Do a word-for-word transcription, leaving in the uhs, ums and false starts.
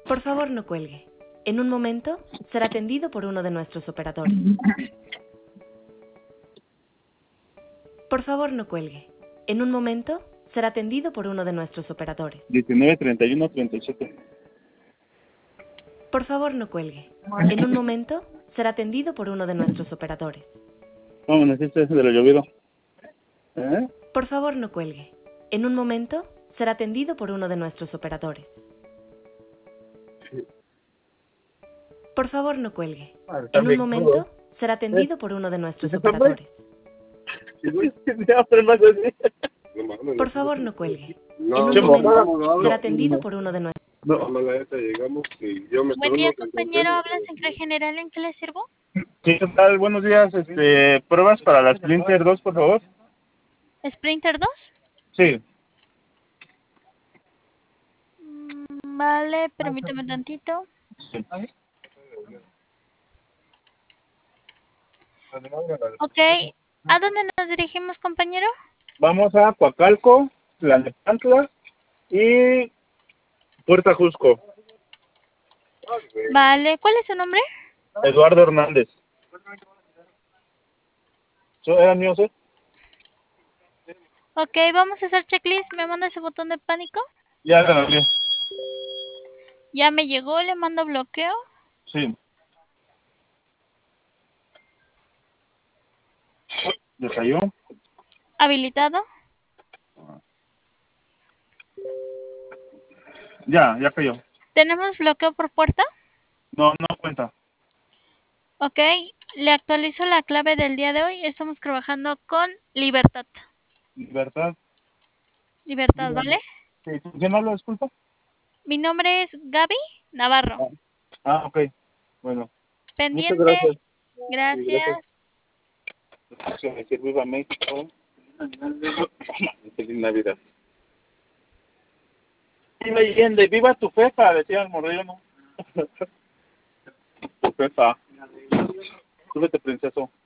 Por favor, no cuelgue. En un momento será atendido por uno de nuestros operadores. Por favor, no cuelgue. En un momento será atendido por uno de nuestros operadores. diecinueve, treinta y uno, treinta y siete. Por favor, no cuelgue. En un momento será atendido por uno de nuestros operadores. Vámonos, este es de lo llovido. ¿Eh? Por favor, no cuelgue. En un momento será atendido por uno de nuestros operadores. Por favor, no cuelgue. En un momento será atendido por uno de nuestros operadores. Por favor, no cuelgue. En un momento será atendido por uno de nuestros. Buen día, compañero. ¿Habla Central General? ¿En qué le sirvo? Sí, ¿qué tal? Buenos días. Este, pruebas para la Splinter dos, por favor. ¿Sprinter dos? Sí. Mm, Vale, permítame tantito. Sí. Ok, ¿a dónde nos dirigimos, compañero? Vamos a Coacalco, Tlalnepantla y Puerta Jusco. Vale, ¿cuál es su nombre? Eduardo Hernández. ¿Eso era mío, sí? Ok, vamos a hacer checklist. ¿Me manda ese botón de pánico? Ya se lo envié. Ya me llegó, le mando bloqueo. Sí. ¿Le cayó? Habilitado. Ya, ya cayó. ¿Tenemos bloqueo por puerta? No, no cuenta. Ok, le actualizo la clave del día de hoy. Estamos trabajando con Libertad. ¿Libertad? Libertad, ¿vale? Sí. ¿Quién habla, disculpa? Mi nombre es Gaby Navarro. Ah, ok. Bueno. Muchas Pendiente. gracias. Gracias. Sí, gracias. Viva México. Feliz Navidad. Viva Allende, viva tu jefa, decía el Moreno. Tu jefa. Súbete, princeso.